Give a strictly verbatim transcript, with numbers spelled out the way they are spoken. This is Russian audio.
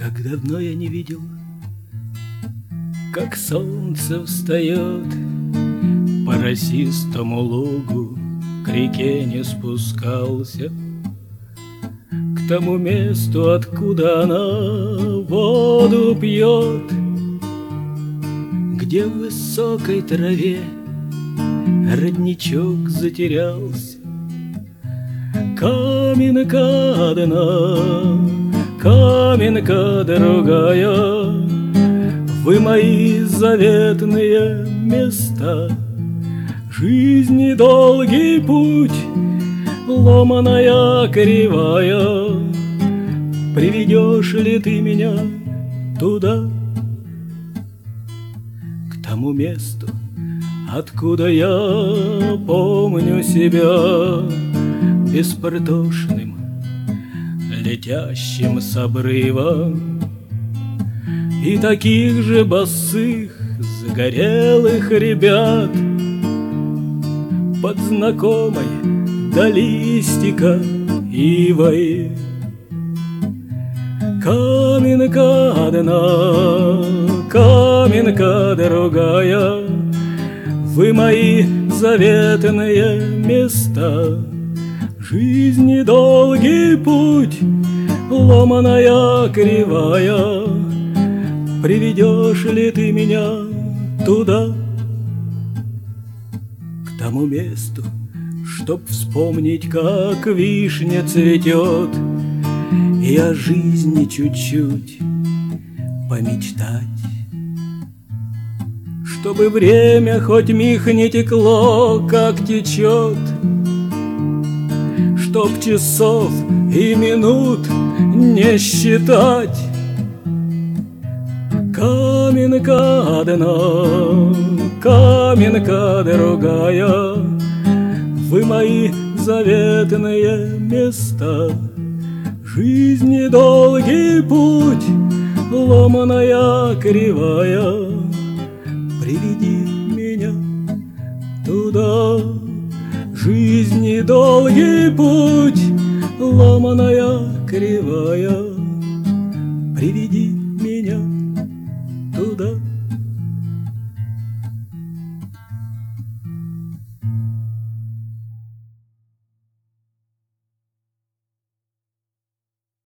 Как давно я не видел, как солнце встает, по росистому лугу к реке не спускался, к тому месту, откуда она воду пьет, где в высокой траве родничок затерялся. Каменка одна, каменка другая, вы мои заветные места. Жизни долгий путь, ломаная кривая, приведешь ли ты меня туда, к тому месту, откуда я помню себя беспортошным, летящим с обрыва, и таких же босых, загорелых ребят под знакомой до листика ивой. Каменка одна, каменка другая, вы мои заветные места. Жизни долгий путь, ломаная кривая, приведешь ли ты меня туда, к тому месту, чтоб вспомнить, как вишня цветет, и о жизни чуть-чуть помечтать, чтобы время хоть миг не текло, как течет, чтоб часов и минут не считать. Каменка одна, каменка другая, вы мои заветные места. Жизни долгий путь, ломаная кривая, приведи меня туда. Жизни долгий путь, ломаная кривая, приведи меня